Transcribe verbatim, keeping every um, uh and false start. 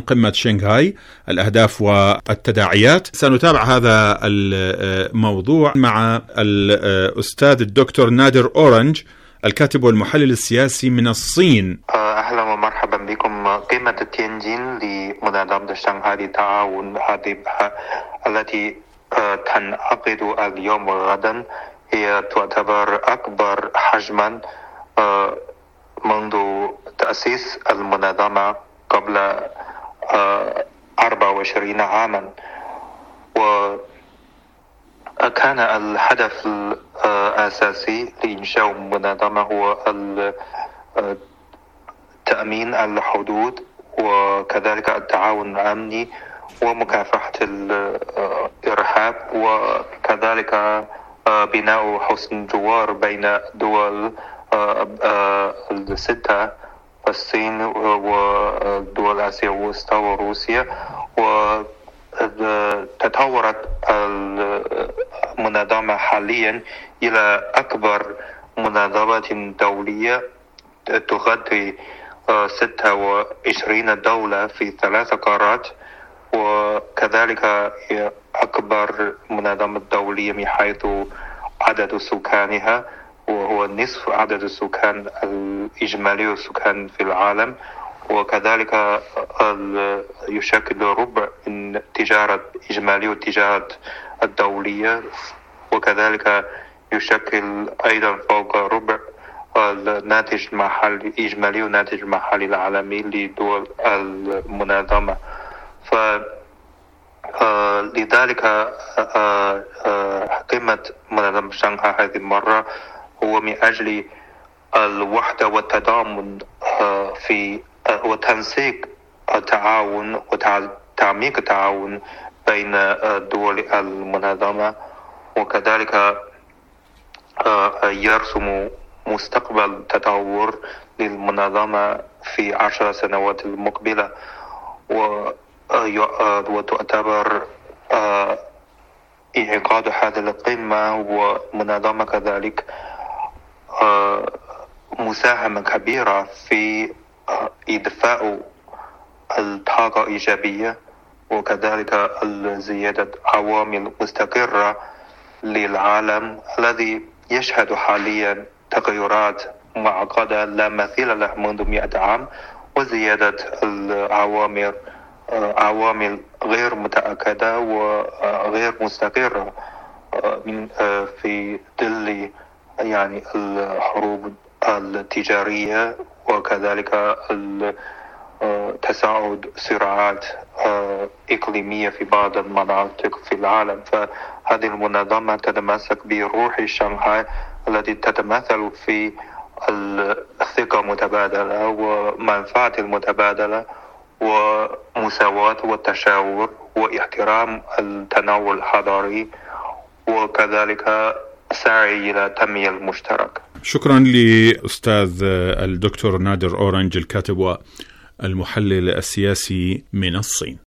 قمة شنغهاي، الأهداف والتداعيات. سنتابع هذا الموضوع مع الأستاذ الدكتور نادر أورنج، الكاتب والمحلل السياسي من الصين. أهلا ومرحبا بكم. قمة تيانجين لمنظمة شنغهاي للتعاون هذه التي تنعقد اليوم وغدا هي تعتبر أكبر حجما منذ تأسيس المنظمة قبل أربع وعشرين عاما، وكان الهدف الأساسي لإنشاء المنظمة هو تأمين الحدود وكذلك التعاون الأمني ومكافحة الإرهاب، وكذلك بناء حسن جوار بين الدول الستة، الصين ودول آسيا الوسطى وروسيا. وتطورت المنظمة حاليا إلى أكبر منظمة دولية تغطي ستة وعشرين دولة في ثلاث قارات، وكذلك هي أكبر منظمة دولية من حيث عدد سكانها، وهو نصف عدد السكان الإجمالي السكان في العالم، وكذلك يشكل ربع من تجارة إجمالي التجارة الدولية، وكذلك يشكل أيضا فوق ربع الناتج المحلي إجمالي الناتج المحلي العالمي لدول المنظمة. فلذلك قمة منظمة شنغهاي هذه المرة هو من أجل الوحدة والتضامن في وتنسيق التعاون وتعميق التعاون بين دول المنظمة، وكذلك يرسم مستقبل تطور للمنظمة في عشر سنوات المقبلة. وتعتبر انعقاد هذه القمة ومنظمة كذلك مساهمة كبيرة في إضفاء الطاقة الإيجابية وكذلك زيادة عوامل مستقرة للعالم الذي يشهد حاليا تغيرات معقدة لا مثيل لها منذ مئة عام، وزيادة العوامل عوامل غير متأكدة وغير مستقرة من في ظل يعني الحروب التجارية وكذلك تصاعد صراعات إقليمية في بعض المناطق في العالم. فهذه المنظمة تتمسك بروح شنغهاي التي تتمثل في الثقة المتبادلة ومنفعة المتبادلة ومساواة والتشاور واحترام التنوع الحضاري وكذلك سعي إلى التنمية المشتركة. شكرا لأستاذ الدكتور نادر أورنج، الكاتب والمحلل السياسي من الصين.